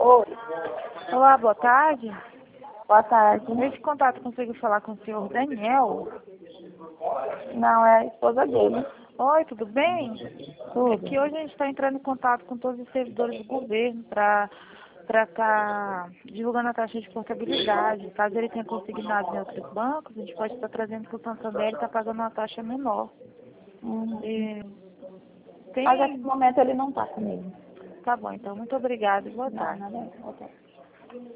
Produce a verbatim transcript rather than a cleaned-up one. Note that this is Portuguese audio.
Oi, Olá, boa tarde. boa tarde. Nesse contato consigo falar com o senhor Daniel? Não, é a esposa dele. Oi, tudo bem? É Tudo. que hoje a gente está entrando em contato com todos os servidores do governo para para estar divulgando a taxa de portabilidade. Caso ele tenha consignado em outros bancos, a gente pode estar trazendo para o Santander e está pagando uma taxa menor. Uhum. E Mas nesse tem... momento ele não tá comigo. Tá bom, então muito obrigada e boa Não, tarde. nada. Ok.